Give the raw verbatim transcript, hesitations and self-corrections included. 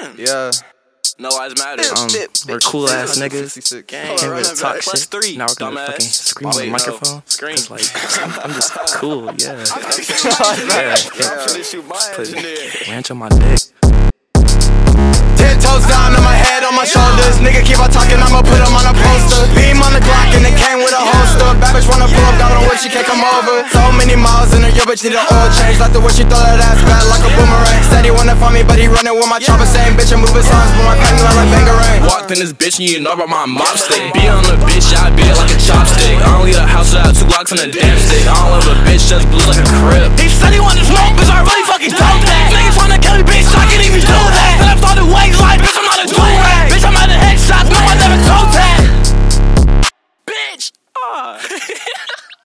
Damn. Yeah. No eyes matter. Um, we're cool ass niggas. Gang. Can't really talk Plus shit. three. Now we're gonna Dumbass. fucking scream on the Wait, no. microphone. Scream. Cause like I'm, I'm just cool, yeah. Yeah, yeah, I'm finna shoot my Put engineer. ranch on my dick. Ten toes down on my head, on my shoulders. Nigga keep on talking, I'ma put him on a poster. Beam on the Glock and it came with a holster. Bad bitch wanna pull up, got on what she can't come over. So many miles in her, yo bitch need an oil change. Like the way she throw that ass back like a boomerang. Said he wanna find me, but he running with my chopper. Same bitch, I'm moving songs, but my crack me like Bangarang. Walked in this bitch and you know about my mop stick. Be on the bitch, I beat it like a chopstick. I don't leave the house without two Glocks and a damn stick. I don't love a bitch, just blue like a crib. He said he wanted smoke, cause I really fucking told that. Niggas wanna kill me, bitch, I can't even do